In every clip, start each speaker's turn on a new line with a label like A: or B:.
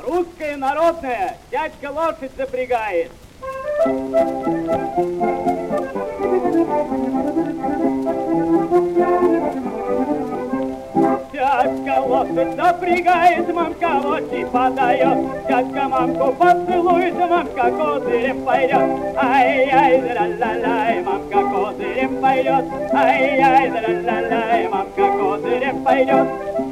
A: Русская народная, дядька лошадь запрягает. Дядька лошадь запрягает, мамка лошадь подает. Дядька мамку поцелует, мамка козырем пойдет. Ай-яй, ля-ля-ля, мамка козырем пойдет. Ай-яй, ля-ля-ля, мамка козырем пойдет.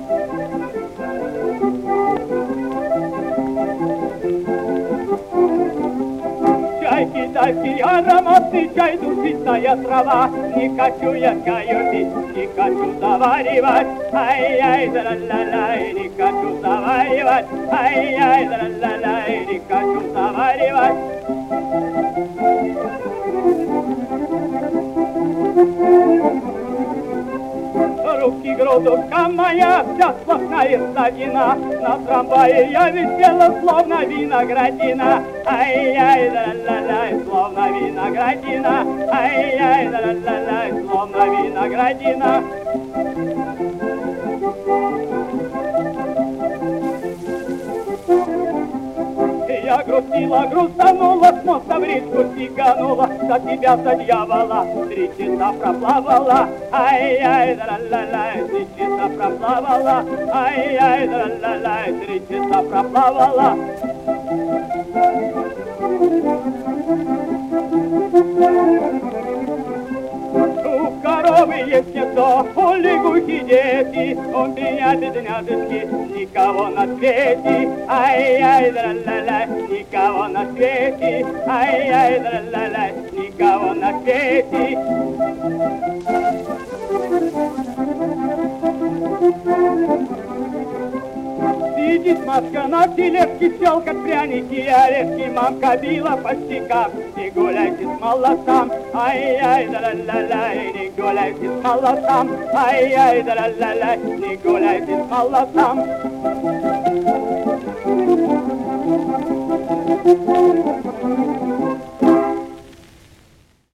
A: Чайки, дальки, ароматный чай, душистая трава. Не хочу я чаю пить, не хочу заваривать. Ай-яй, ля-ля-ля, не хочу заваривать. Ай-яй, ля-ля-ля, не хочу заваривать. Руки грудушка моя, вся сплошная ссадина. На трамвае я висела, словно виноградина. Ай-яй, ля-ля-ля, словно виноградина. Ай-яй, ля-ля-ля, словно виноградина. Я грустила, грустанула, с моста в речку сиганула. За тебя, за дьявола, 3 часа проплавала. Ай-яй, ля-ля-ля, 3 часа проплавала. Ай-яй, ля-ля-ля, 3 часа проплавала. У коровы есть гнездо, у лягухи дети. У меня, бедняжечки, никого на свете. Ай-яй, ля-ля-ля, никого на свете. Ай-яй, ля-ля-ля, никого на свете. Сидит Машка на тележке, щелкает пряники и орешки. Мамка била по щекам, не гуляйте с молотом. Ай-яй, ля-ля-ля, не гуляйте с молотом. Ай-яй, ля-ля-ля, не гуляйте с молотом.